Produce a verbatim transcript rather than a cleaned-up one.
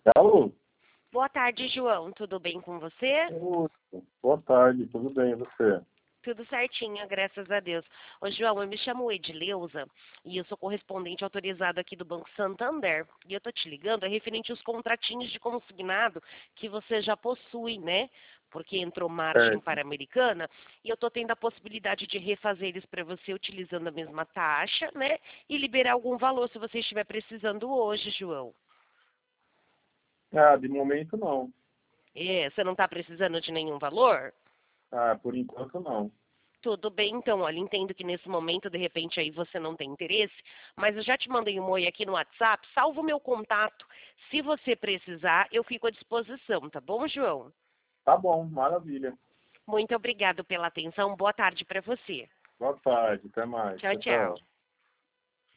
Alô? Boa tarde, João. Tudo bem com você? Ô, Boa tarde, tudo bem, e você? Tudo certinho, graças a Deus. Ô, João, eu me chamo Edileuza e eu sou correspondente autorizado aqui do Banco Santander. E eu tô te ligando, é referente aos contratinhos de consignado que você já possui, né? Porque entrou margem Certo. para a Americana e eu tô tendo a possibilidade de refazer eles para você utilizando a mesma taxa, né? E liberar algum valor se você estiver precisando hoje, João. Ah, de momento não. É, você não está precisando de nenhum valor? Ah, por enquanto não. Tudo bem, então, olha, entendo que nesse momento, de repente, aí você não tem interesse, mas eu já te mandei um oi aqui no WhatsApp, salva o meu contato. Se você precisar, eu fico à disposição, tá bom, João? Tá bom, maravilha. Muito obrigado pela atenção, boa tarde para você. Boa tarde, até mais. Tchau, Tchau, tchau. tchau.